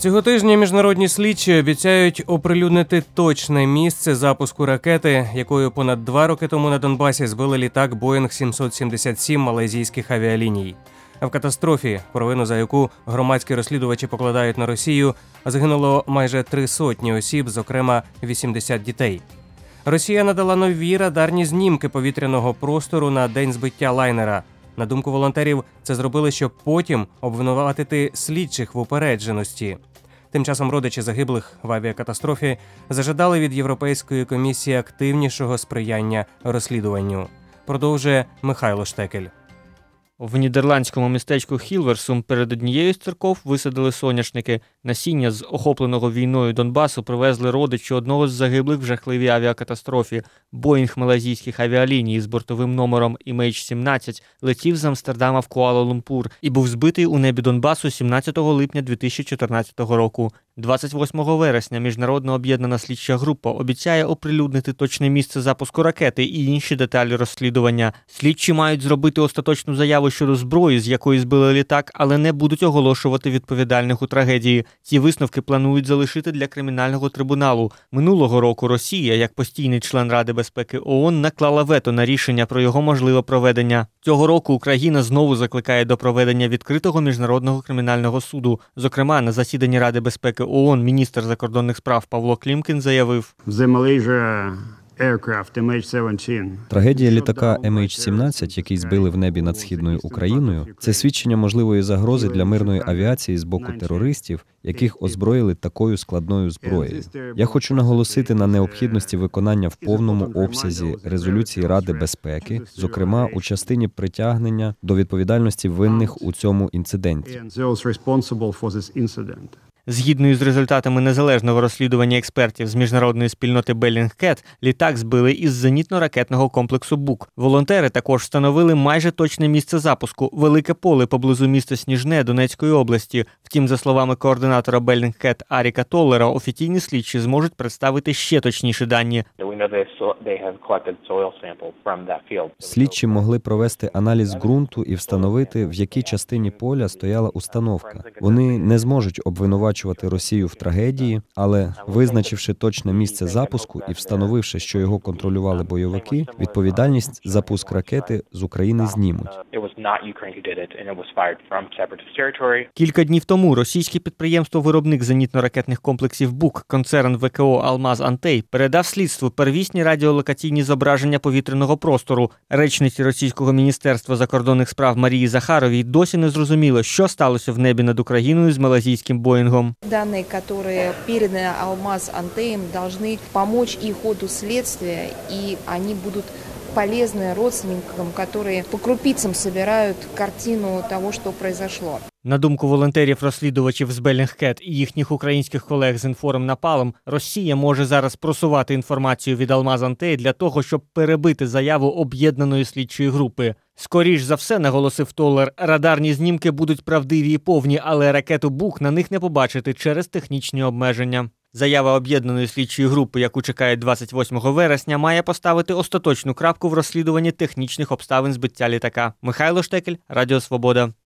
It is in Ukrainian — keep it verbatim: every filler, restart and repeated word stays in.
Цього тижня міжнародні слідчі обіцяють оприлюднити точне місце запуску ракети, якою понад два роки тому на Донбасі збили літак Боїнг сімсот сімдесят сім малайзійських авіаліній. А в катастрофі, провину за яку громадські розслідувачі покладають на Росію, загинуло майже три сотні осіб, зокрема вісімдесят дітей. Росія надала нові радарні знімки повітряного простору на день збиття лайнера. На думку волонтерів, це зробили, щоб потім обвинуватити слідчих в упередженості. Тим часом родичі загиблих в авіакатастрофі зажадали від Європейської комісії активнішого сприяння розслідуванню. Продовжує Михайло Штекель. В нідерландському містечку Хілверсум перед однією з церков висадили соняшники. Насіння з охопленого війною Донбасу привезли родичі одного з загиблих в жахливій авіакатастрофі. Боїнг малайзійських авіаліній з бортовим номером ем ейч сімнадцять летів з Амстердама в Куала-Лумпур і був збитий у небі Донбасу сімнадцятого липня дві тисячі чотирнадцятого року. двадцять восьмого вересня міжнародна об'єднана слідча група обіцяє оприлюднити точне місце запуску ракети і інші деталі розслідування. Слідчі мають зробити остаточну заяву щодо зброї, з якої збили літак, але не будуть оголошувати відповідальних у трагедії. Ці висновки планують залишити для кримінального трибуналу. Минулого року Росія, як постійний член Ради безпеки ООН, наклала вето на рішення про його можливе проведення. Цього року Україна знову закликає до проведення відкритого міжнародного кримінального суду. Зокрема, на засіданні Ради безпеки ООН міністр закордонних справ Павло Клімкін заявив: Трагедія літака ем ейч сімнадцять, який збили в небі над Східною Україною, це свідчення можливої загрози для мирної авіації з боку терористів, яких озброїли такою складною зброєю. Я хочу наголосити на необхідності виконання в повному обсязі резолюції Ради безпеки, зокрема у частині притягнення до відповідальності винних у цьому інциденті. Згідно із результатами незалежного розслідування експертів з міжнародної спільноти Bellingcat, літак збили із зенітно-ракетного комплексу «Бук». Волонтери також встановили майже точне місце запуску – велике поле поблизу міста Сніжне Донецької області. Втім, за словами координатора Bellingcat Аріка Толлера, офіційні слідчі зможуть представити ще точніші дані. Слідчі могли провести аналіз ґрунту і встановити, в якій частині поля стояла установка. Вони не зможуть обвинувачувати Росію в трагедії, але, визначивши точне місце запуску і встановивши, що його контролювали бойовики, відповідальність за пуск ракети з України знімуть. Кілька днів тому російське підприємство-виробник зенітно-ракетних комплексів «Бук», концерн ве ке о «Алмаз Антей», передав слідству первісні радіолокаційні зображення повітряного простору. Речниці російського міністерства закордонних справ Марії Захаровій досі не зрозуміло, що сталося в небі над Україною з малайзійським Боїнгом. Данные, которые переданы «Алмаз Антеем», должны помочь и ходу следствия, и они будут полезны родственникам, которые по крупицам собирают картину того, что произошло. На думку волонтерів-розслідувачів з Bellingcat і їхніх українських колег з інформ Напалм, Росія може зараз просувати інформацію від «Алмаз Антей» для того, щоб перебити заяву об'єднаної слідчої групи. Скоріш за все, наголосив Толлер, радарні знімки будуть правдиві і повні, але ракету «Бук» на них не побачити через технічні обмеження. Заява об'єднаної слідчої групи, яку чекають двадцять восьмого вересня, має поставити остаточну крапку в розслідуванні технічних обставин збиття літака. Михайло Штекель, Радіо Свобода.